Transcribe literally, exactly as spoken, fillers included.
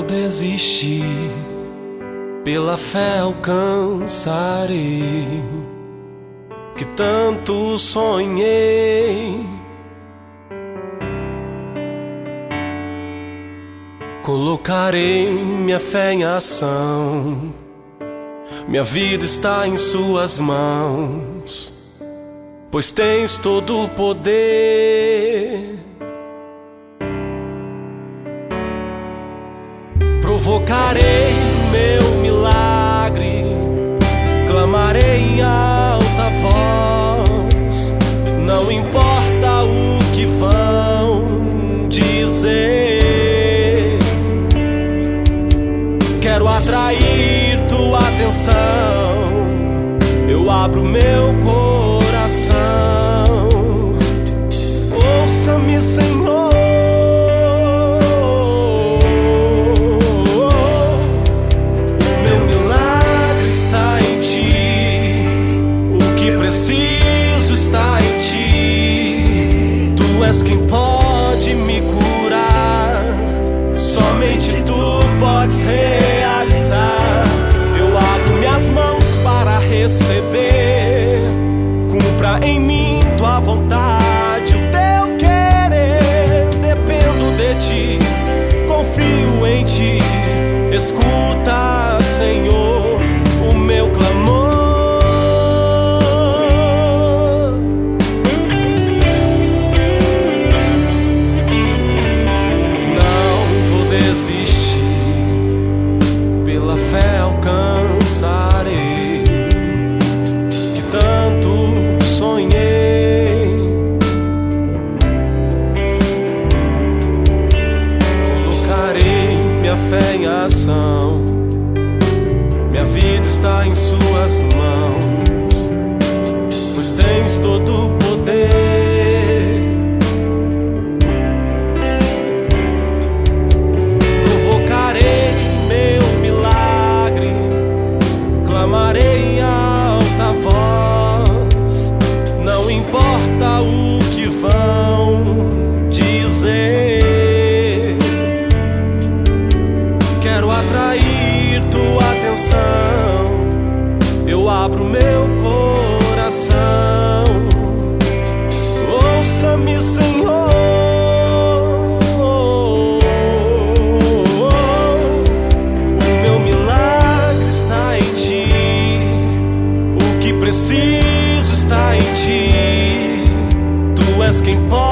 desistir, pela fé alcançarei, que tanto sonhei. Colocarei minha fé em ação, minha vida está em suas mãos, pois tens todo o poder. Provocarei meu milagre, clamarei em alta voz, não importa o que vão dizer. Quero atrair tua atenção, eu abro meu coração. Ouça-me, Senhor. Preciso estar em ti, tu és quem pode me curar, somente tu podes realizar. Eu abro minhas mãos para receber, cumpra em mim tua vontade, o teu querer. Dependo de ti, confio em ti, escuta, Senhor, o meu clamor. Pela fé alcançarei, que tanto sonhei. Colocarei minha fé em ação, minha vida está em suas mãos, pois tens todo o poder. Clamarei em alta voz, não importa o que vão dizer. Quero atrair tua atenção, eu abro meu coração. Ouça-me, Senhor. Preciso estar em ti, tu és quem pode